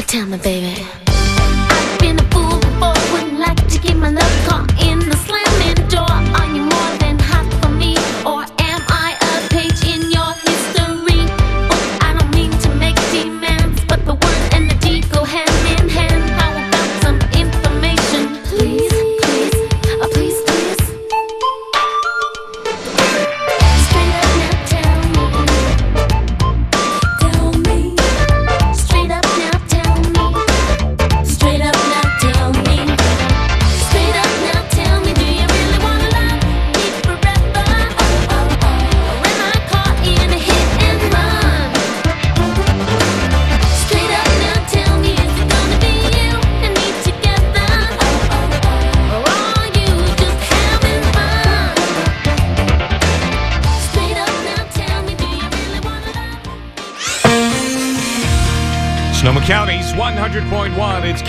Tell me, baby. I've been a fool before, wouldn't like to get my love caught in the slamming door. Are you more than hot for me, or am I a page in your history book? I don't mean to make demands, but the word and the deed go hand in hand. How about some information, please, please, please, please? Straight up now, tell me. Tell me. Straight up now, tell me. Straight up now, tell me. Straight up now, tell me. Do you really wanna love me forever? Or am I caught in a hit and run? Straight up now, tell me. Is it gonna be you and me together? Or are you just having fun? Straight up now, tell me. Do you really wanna love me? Sonoma County's 100.1, it's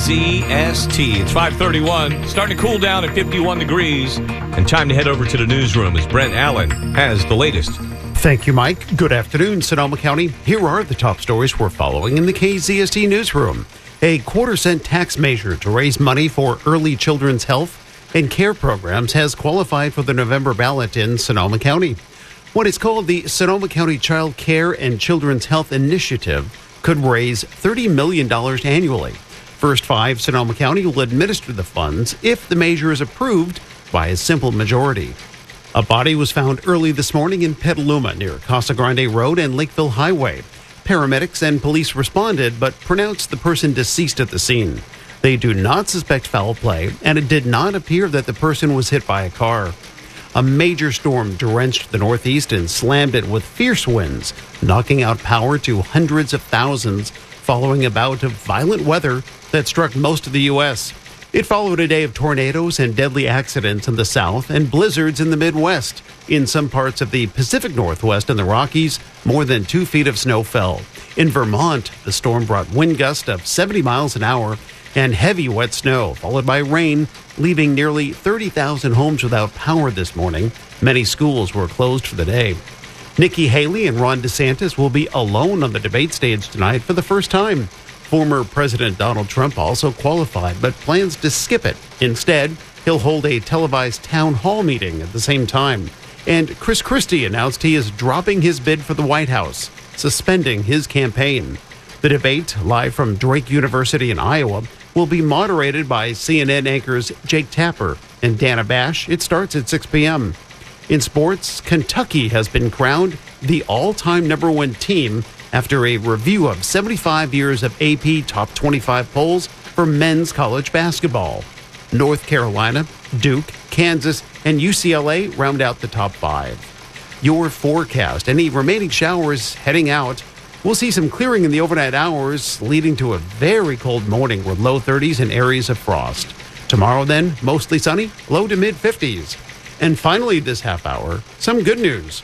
KZST. It's 5:31, starting to cool down at 51 degrees, and time to head over to the newsroom as Brent Allen has the latest. Thank you, Mike. Good afternoon, Sonoma County. Here are the top stories we're following in the KZST newsroom. A quarter-cent tax measure to raise money for early children's health and care programs has qualified for the November ballot in Sonoma County. What is called the Sonoma County Child Care and Children's Health Initiative could raise $30 million annually. First five Sonoma County will administer the funds if the measure is approved by a simple majority. A body was found early this morning in Petaluma near Casa Grande Road and Lakeville Highway. Paramedics and police responded but pronounced the person deceased at the scene. They do not suspect foul play, and it did not appear that the person was hit by a car. A major storm drenched the Northeast and slammed it with fierce winds, knocking out power to hundreds of thousands following a bout of violent weather that struck most of the U.S. It followed a day of tornadoes and deadly accidents in the South and blizzards in the Midwest. In some parts of the Pacific Northwest and the Rockies, more than 2 feet of snow fell. In Vermont, the storm brought wind gusts of 70 miles an hour and heavy wet snow, followed by rain, leaving nearly 30,000 homes without power this morning. Many schools were closed for the day. Nikki Haley and Ron DeSantis will be alone on the debate stage tonight for the first time. Former President Donald Trump also qualified, but plans to skip it. Instead, he'll hold a televised town hall meeting at the same time. And Chris Christie announced he is dropping his bid for the White House, suspending his campaign. The debate, live from Drake University in Iowa, will be moderated by CNN anchors Jake Tapper and Dana Bash. It starts at 6 p.m. In sports, Kentucky has been crowned the all-time number one team after a review of 75 years of AP Top 25 polls for men's college basketball. North Carolina, Duke, Kansas, and UCLA round out the top five. Your forecast: any remaining showers heading out. We'll see some clearing in the overnight hours, leading to a very cold morning with low 30s and areas of frost. Tomorrow then, mostly sunny, low to mid 50s. And finally this half hour, some good news.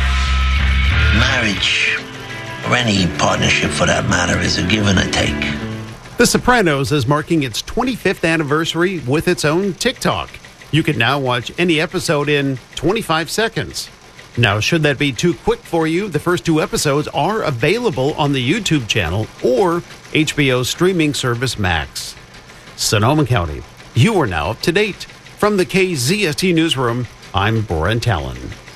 Marriage, or any partnership for that matter, is a give and a take. The Sopranos is marking its 25th anniversary with its own TikTok. You can now watch any episode in 25 seconds. Now, should that be too quick for you, the first two episodes are available on the YouTube channel or HBO's streaming service Max. Sonoma County, you are now up to date. From the KZST Newsroom, I'm Brent Allen.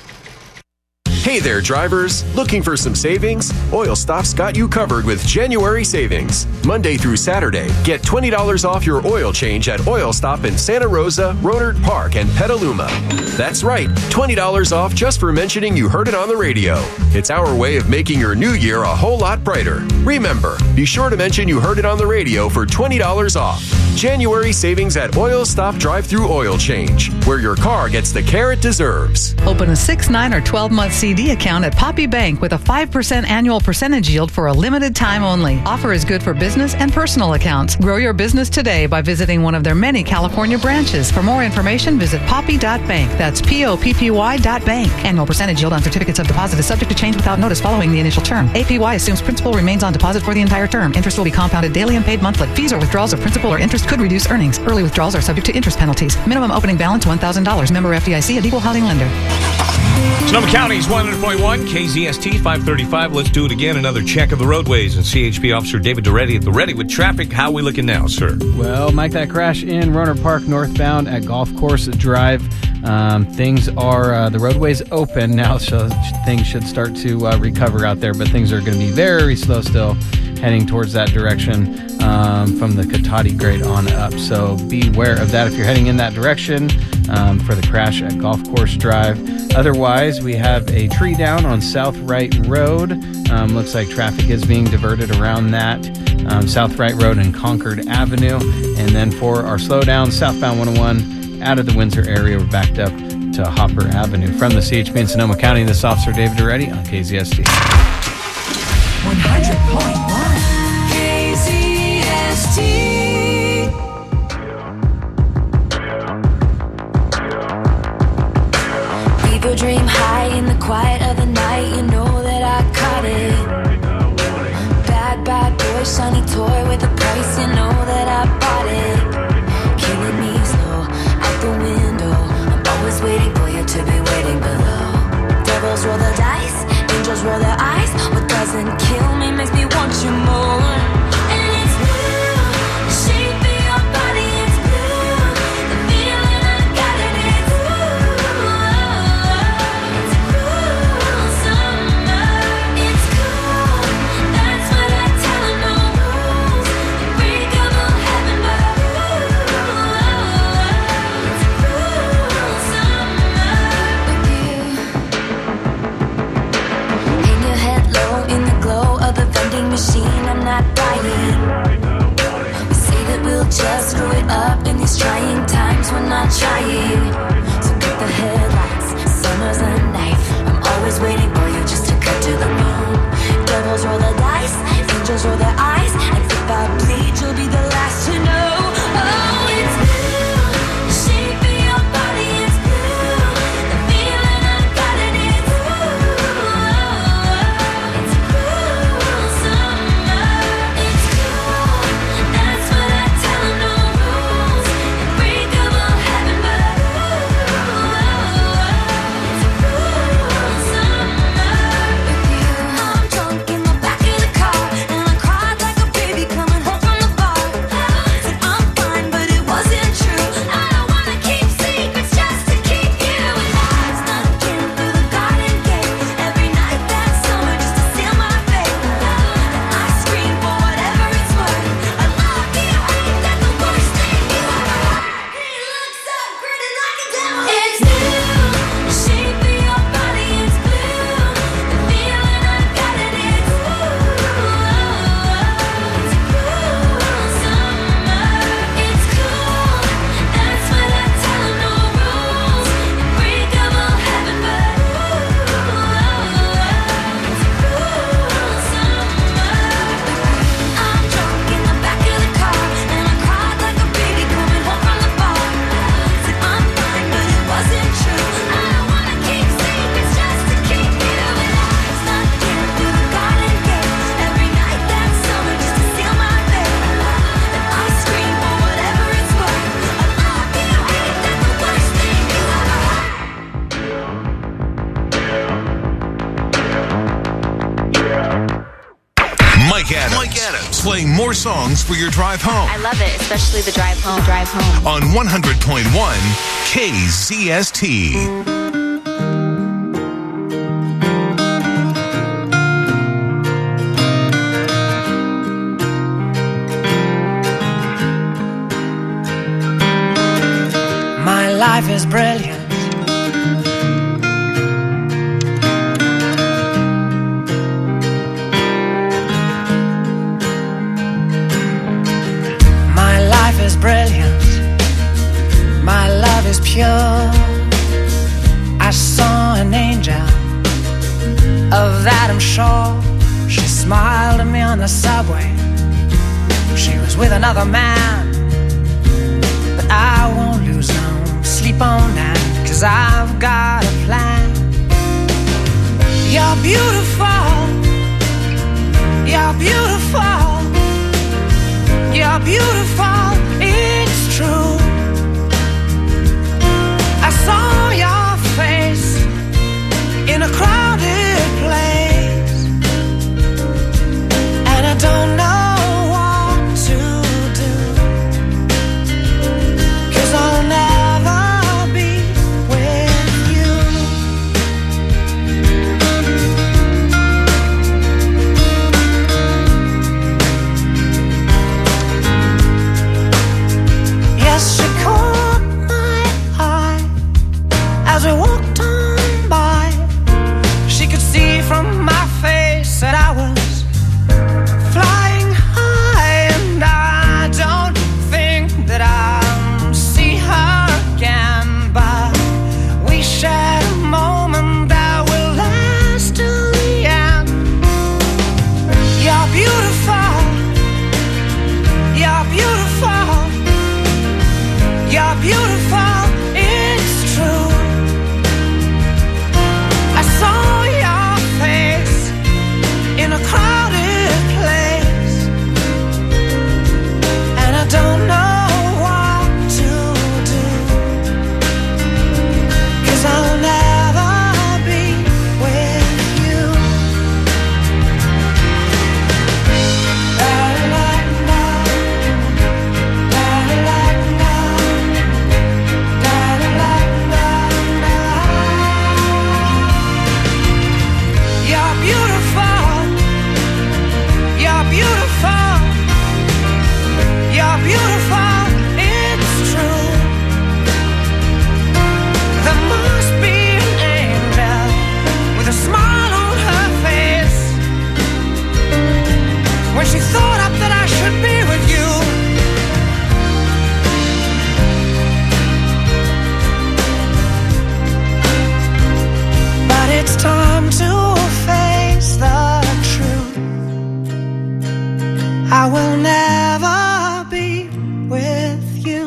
Hey there, drivers. Looking for some savings? Oil Stop's got you covered with January savings. Monday through Saturday, get $20 off your oil change at Oil Stop in Santa Rosa, Rohnert Park, and Petaluma. That's right, $20 off just for mentioning you heard it on the radio. It's our way of making your new year a whole lot brighter. Remember, be sure to mention you heard it on the radio for $20 off. January savings at Oil Stop Drive-Thru Oil Change, where your car gets the care it deserves. Open a 6, 9, or 12-month CD account at Poppy Bank with a 5% annual percentage yield for a limited time only. Offer is good for business and personal accounts. Grow your business today by visiting one of their many California branches. For more information, visit poppy.bank. That's POPPY.bank. Annual percentage yield on certificates of deposit is subject to change without notice following the initial term. APY assumes principal remains on deposit for the entire term. Interest will be compounded daily and paid monthly. Fees or withdrawals of principal or interest could reduce earnings. Early withdrawals are subject to interest penalties. Minimum opening balance $1,000. Member FDIC, an equal housing lender. Sonoma County's 100.1, KZST 535. Let's do it again. Another check of the roadways. And CHP Officer David Duretti at the ready with traffic. How are we looking now, sir? Well, Mike, that crash in Rohnert Park northbound at Golf Course Drive. Things are, the roadway's open now, so things should start to recover out there. But things are going to be very slow still heading towards that direction from the Katati grade on up. So beware of that if you're heading in that direction for the crash at Golf Course Drive. Otherwise, we have a tree down on South Wright Road. Looks like traffic is being diverted around that. South Wright Road and Concord Avenue. And then for our slowdown, southbound 101 out of the Windsor area, we're backed up to Hopper Avenue. From the CHP in Sonoma County, this is Officer David Duretti on KZST. 100.1 KZST. Fever dream high in the quiet of the night. You know that I caught it. Bad boy, shiny toy with a price. You know that I bought it. Killing me slow out the window. I'm always waiting for you to be waiting below. Devils roll the dice, angels roll their eyes. What doesn't kill me makes me want you more. And it's blue, the shape of your body is blue. The feeling I got it is blue. It's cool summer, it's cool. That's what I tell her, no rules. Unbreakable heaven, but it's cool summer with you. In your head low, in the glow of the vending machine, I'm not dying. We say that we'll just screw it up in these trying times. We're not trying. So get the headlights, summer's a knife. I'm always waiting for you just to cut to the moon. Devils roll the dice, angels roll their eyes. And if I bleed, you'll be the last to know. Oh, it's blue, the shape of your body is blue. The feeling I got it is blue. It's cool summer, it's cool. That's what I tell her, no rules. Unbreakable heaven, but it's cool summer with you. I'm drunk in the back of the car, and I cried like a baby coming home from the bar. Said I'm fine, but it wasn't true. I don't wanna keep secrets just to keep you alive. Snuck in through the garden gate every night that summer just to seal my fate. And I scream for whatever it's worth. I love you, ain't that the worst thing you ever heard? He looks so pretty like a devil. It's blue, the shape of your body is blue. The feeling I got it is blue. It's cool summer, it's cool. That's what I tell her, no rules. Unbreakable heaven, but it's cool summer. I'm drunk in the back of the car, and I cried like a baby coming home from the bar. Said I'm fine, but it wasn't true. I don't wanna keep secrets just to keep you alive. Snuck in through the garden gate every night that summer just to seal my fate. And I scream for whatever it's worth. I love you, ain't that the worst thing you ever heard? Mike Adams playing more songs for your drive home I love it, especially the drive home. on 100.1 KZST. My life is brilliant. My life is brilliant. My love is pure. I saw an angel, of that I'm sure. She smiled at me on the subway. She was with another man, but I won't lose no sleep on that, 'cause I've got a plan. You're beautiful. You're beautiful. You're beautiful. It's true. I saw your face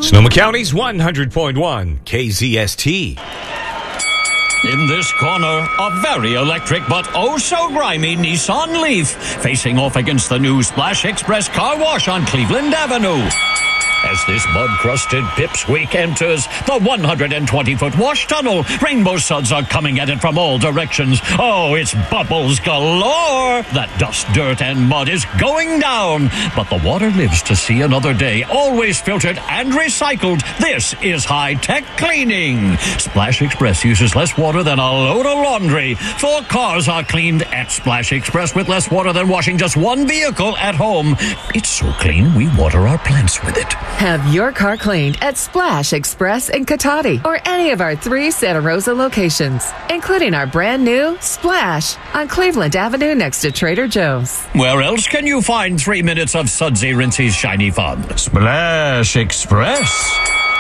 Sonoma County's 100.1 KZST. In this corner, a very electric but oh so grimy Nissan Leaf facing off against the new Splash Express Car Wash on Cleveland Avenue. As this mud-crusted pipsqueak enters the 120-foot wash tunnel, rainbow suds are coming at it from all directions. Oh, it's bubbles galore! That dust, dirt, and mud is going down. But the water lives to see another day, always filtered and recycled. This is high-tech cleaning. Splash Express uses less water than a load of laundry. 4 cars are cleaned at Splash Express with less water than washing just 1 vehicle at home. It's so clean, we water our plants with it. Have your car cleaned at Splash Express in Cotati or any of our 3 Santa Rosa locations, including our brand new Splash on Cleveland Avenue next to Trader Joe's. Where else can you find 3 minutes of sudsy, rinsey, shiny fun? Splash Express.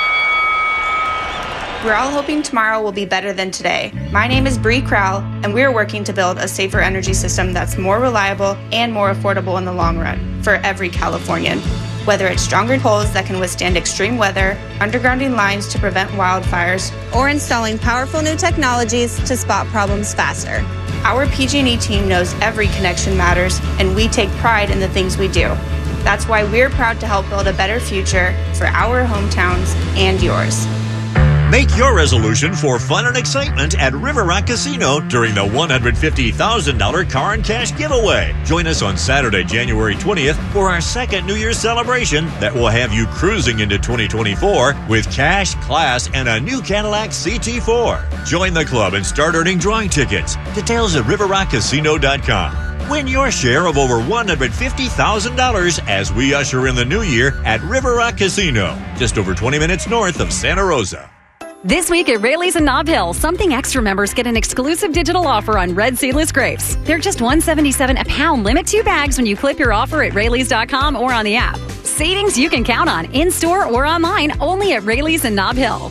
We're all hoping tomorrow will be better than today. My name is Bree Crowell, and we're working to build a safer energy system that's more reliable and more affordable in the long run for every Californian. Whether it's stronger poles that can withstand extreme weather, undergrounding lines to prevent wildfires, or installing powerful new technologies to spot problems faster. Our PG&E team knows every connection matters, and we take pride in the things we do. That's why we're proud to help build a better future for our hometowns and yours. Make your resolution for fun and excitement at River Rock Casino during the $150,000 car and cash giveaway. Join us on Saturday, January 20th for our second New Year's celebration that will have you cruising into 2024 with cash, class, and a new Cadillac CT4. Join the club and start earning drawing tickets. Details at riverrockcasino.com. Win your share of over $150,000 as we usher in the new year at River Rock Casino, just over 20 minutes north of Santa Rosa. This week at Rayleigh's and Nob Hill, Something Extra members get an exclusive digital offer on red seedless grapes. They're just $1.77 a pound. Limit 2 bags when you clip your offer at Rayleigh's.com or on the app. Savings you can count on in-store or online, only at Rayleigh's and Nob Hill.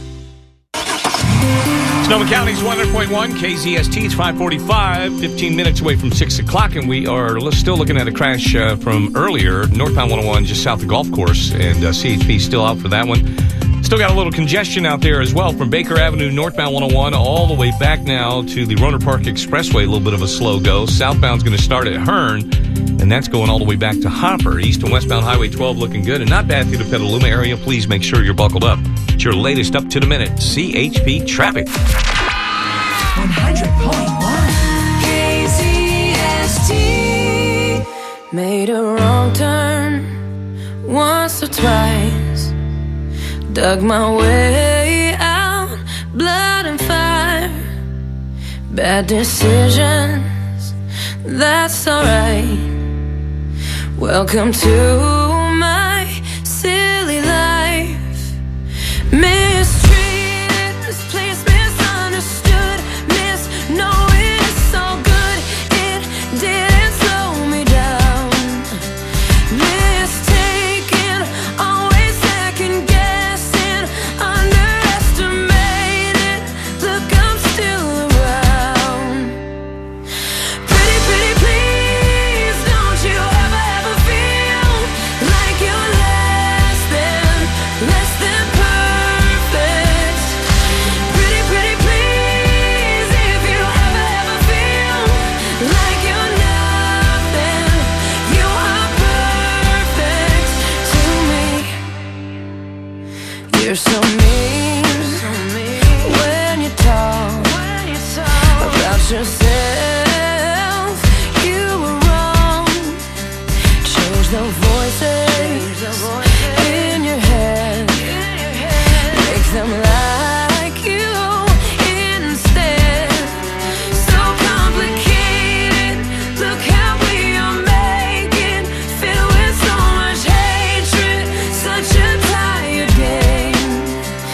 Sonoma County's 100.1 KZST. It's 5:45, 15 minutes away from 6 o'clock, and we are still looking at a crash from earlier, northbound 101 just south of Golf Course, and CHP still out for that one. Still got a little congestion out there as well from Baker Avenue, northbound 101, all the way back now to the Roner Park Expressway. A little bit of a slow go. Southbound's going to start at Hearn, and that's going all the way back to Hopper. East and westbound Highway 12 looking good, and not bad through the Petaluma area. Please make sure you're buckled up. It's your latest up-to-the-minute CHP traffic. 100.1 KZST. Made a wrong turn once or twice. Dug my way out, blood and fire. Bad decisions, that's alright. Welcome to my silly life. Mistreated, misplaced, misunderstood. Knowing it's so good, it didn't slow me down. Mistaken, always second guessing, underestimated. Look, I'm still around. Pretty, pretty please, don't you ever feel like you're less than perfect. Pretty, pretty please, if you ever feel like you're nothing, you are perfect to me. You're so mean when you talk about yourself. You were wrong. Change the voices in your head. Make them like you instead. So complicated. Look how we are making. Filled with so much hatred. Such a tired game.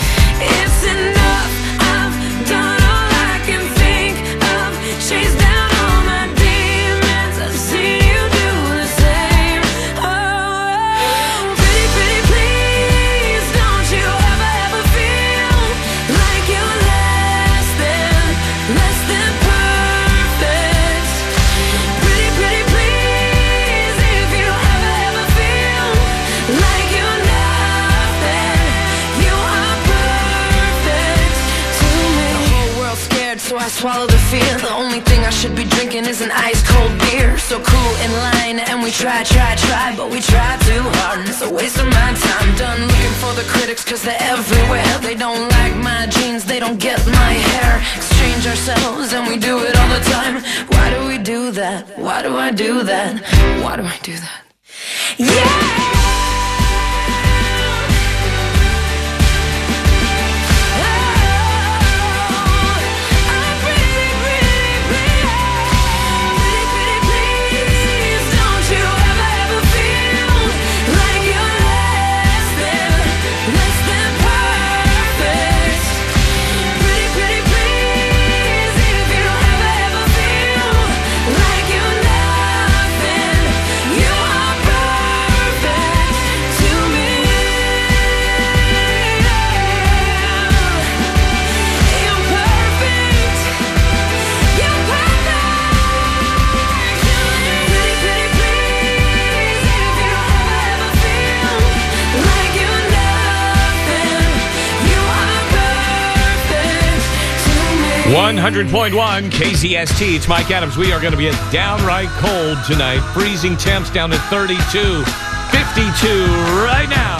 swallow the fear. The only thing I should be drinking is an ice cold beer. So cool in line, and we try, but we try too hard, and it's a waste of my time. Done looking for the critics, cause they're everywhere. They don't like my jeans, they don't get my hair. Exchange ourselves, and we do it all the time. Why do we do that? Why do I do that? Why do I do that? Yeah! .1 KZST. It's Mike Adams. We are going to be at downright cold tonight. Freezing temps down to 32, 52 right now.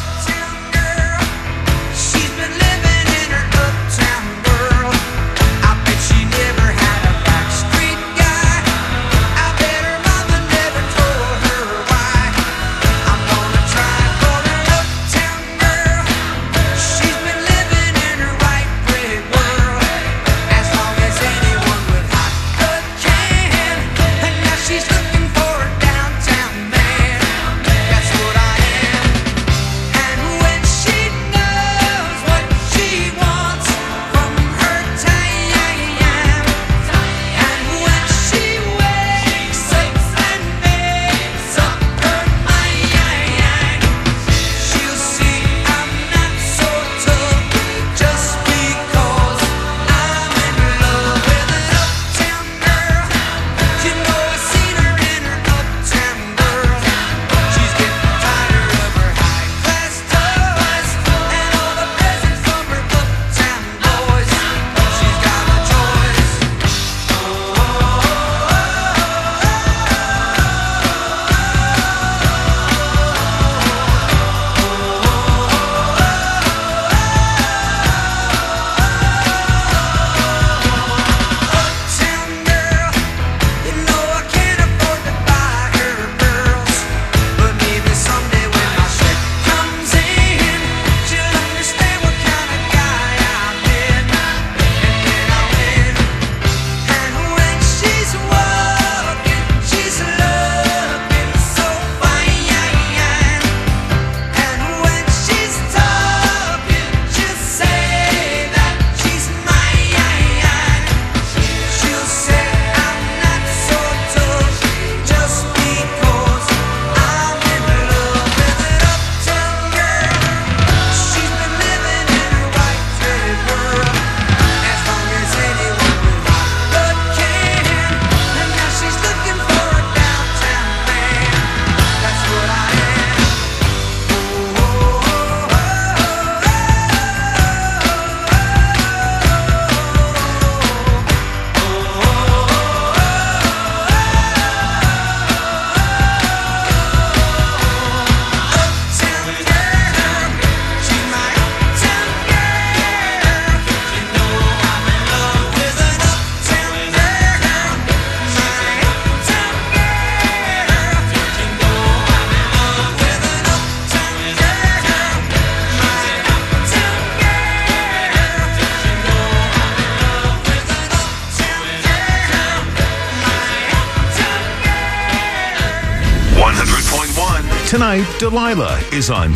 Tonight, Delilah is on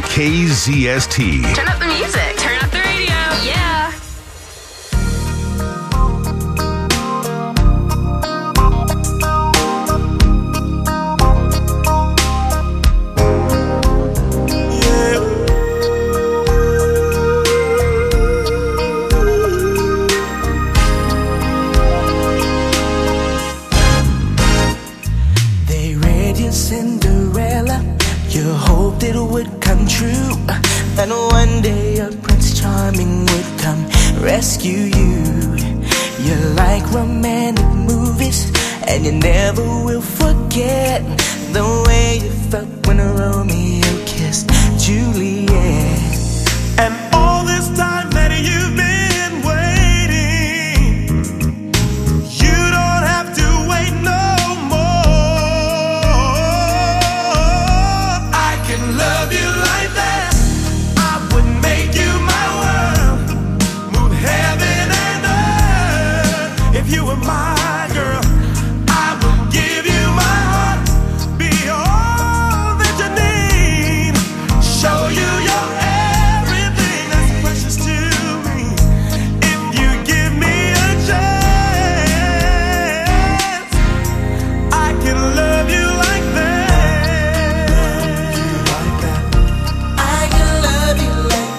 KZST. Turn up the music. Turn up the radio. Yeah. They read your Cinderella. You hoped it would come true, and one day a Prince Charming would come rescue you. You like romantic movies, and you never will forget the way you felt when Romeo kissed Juliet. And all this time that you've been waiting, you don't have to wait no more. I can love you like that. I would make you my world, move heaven and earth. If you were my girl, I would give you my heart, be all that you need, show you your everything that's precious to me. If you give me a chance, I can love you like that. I can love you like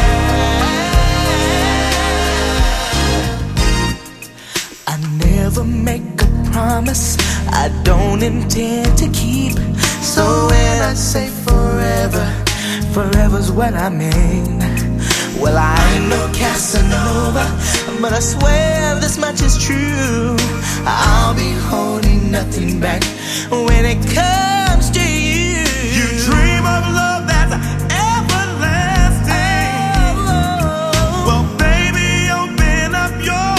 that. I never make a promise I don't intend to keep. So when I say forever, forever's what I mean. Well, I ain't no Casanova, but I swear this much is true. I'll be holding nothing back when it comes to you. You dream of love that's everlasting. Well, baby, open up your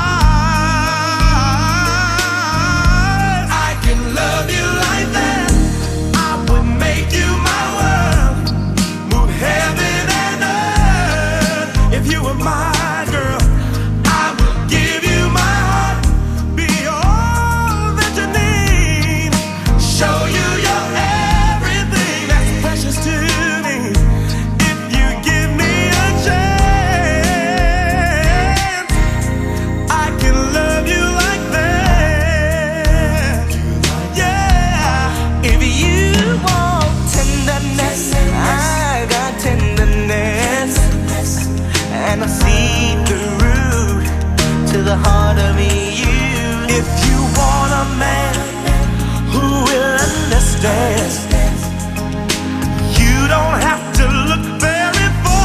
eyes. I can love you like that. I would make you my world, move heaven and earth. If you were my girl, I would give you my heart, be all that you need, show you your everything that's precious to me. If you give me a chance, I can love you like that. Yeah. If you want tenderness, I got tenderness, and I see through to the heart of you. If you want a man who will understand, you don't have to look very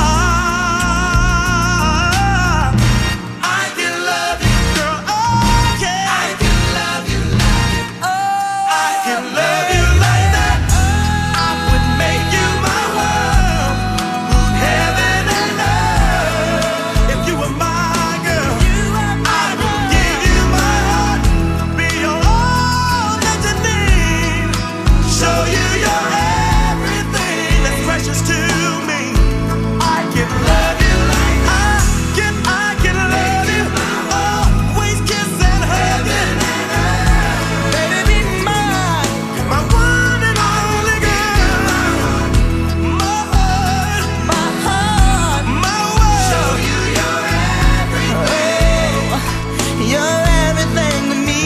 far. I can love you, girl. Oh, yeah. I can love you, oh, I can love you like that. I would make you my world, move heaven and earth. If you were my girl, I would give you my heart, be all that you need, show you your everything that's precious to me. I can love you like I can love you, always kiss and hug you. Baby, be mine, my one and only girl, my heart, my world. Show you your everything. You're everything to me.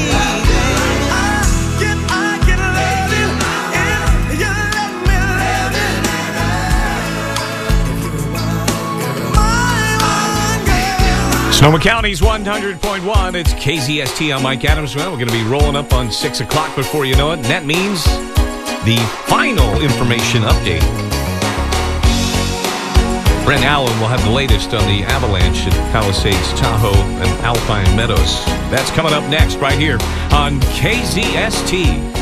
I can love you if you let me love you. Sonoma County's 100.1. It's KZST. I'm Mike Adams. Well, we're going to be rolling up on 6 o'clock before you know it. And that means the final information update. Brent Allen will have the latest on the avalanche at Palisades, Tahoe, and Alpine Meadows. That's coming up next right here on KZST.